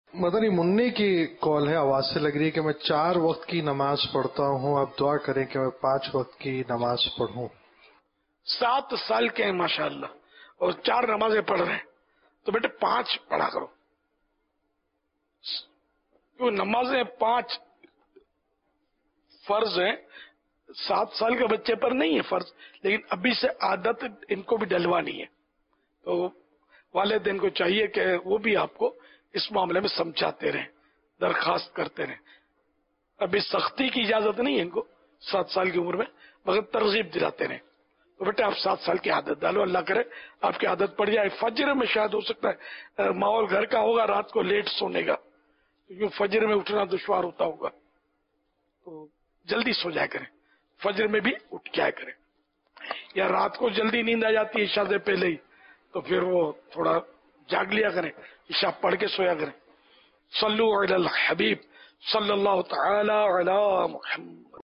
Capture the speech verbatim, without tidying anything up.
مدنی منی کی کال ہے، آواز سے لگ رہی ہے کہ میں چار وقت کی نماز پڑھتا ہوں، آپ دعا کریں کہ میں پانچ وقت کی نماز پڑھوں۔ سات سال کے ہیں ماشاء اللہ اور چار نمازیں پڑھ رہے ہیں تو بیٹے پانچ پڑھا کرو، کیوں نمازیں پانچ فرض ہیں، سات سال کے بچے پر نہیں ہے فرض، لیکن ابھی سے عادت ان کو بھی ڈلوانی ہے، تو والدین کو چاہیے کہ وہ بھی آپ کو اس معاملے میں سمجھاتے رہیں، درخواست کرتے رہیں۔ ابھی سختی کی اجازت نہیں ہے ان کو سات سال کی عمر میں، مگر ترغیب دلاتے رہیں۔ تو بیٹے آپ سات سال کی عادت ڈالو، اللہ کرے آپ کی عادت پڑ جائے۔ فجر میں شاید ہو سکتا ہے ماحول گھر کا ہوگا رات کو لیٹ سونے کا، کیونکہ فجر میں اٹھنا دشوار ہوتا ہوگا، تو جلدی سو جایا کریں، فجر میں بھی اٹھ جایا کریں، یا رات کو جلدی نیند آ جاتی ہے عشاء سے پہلے ہی تو پھر وہ تھوڑا جاگ لیا کریں، عشاء پڑھ کے سویا کریں۔ صلو علی الحبیب صلی اللہ تعالی علی محمد۔